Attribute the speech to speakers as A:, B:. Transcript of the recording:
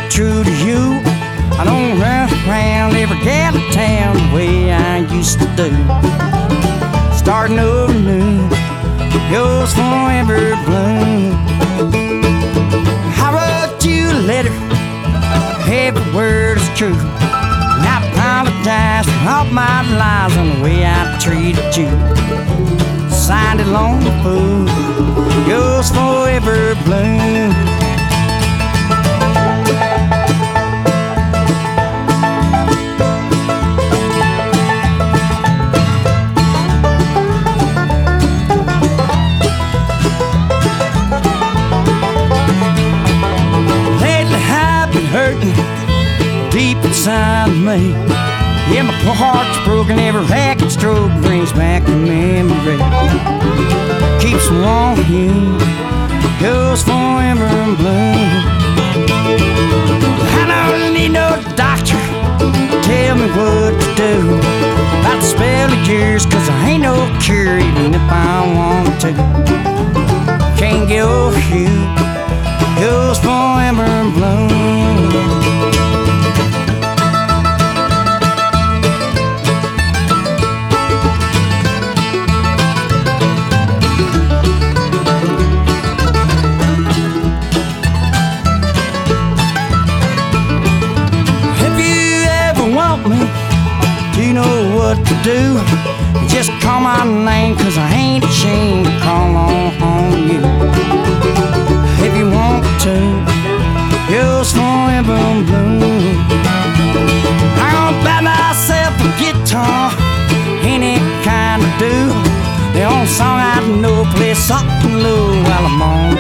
A: true to you. I don't run around every gal in town the way I used to do. Starting over new, yours forever blue. I wrote you a letter, every word is true. And I apologize for all my lies on the way I treated you. Signed it long fool, yours forever blue. Deep inside me, yeah, my poor heart's broken. Every racket stroke brings back the memory. Keeps me wanting, goes forever blue. I don't need no doctor to tell me what to do about the spell of years, 'cause I ain't no cure even if I want to. Can't get over you, goes forever blue. You know what to do. Just call my name, 'cause I ain't ashamed to call on you. If you want to, yours forever blue. I'm gonna buy myself a guitar, any kind of do. The only song I know, play something low while I'm on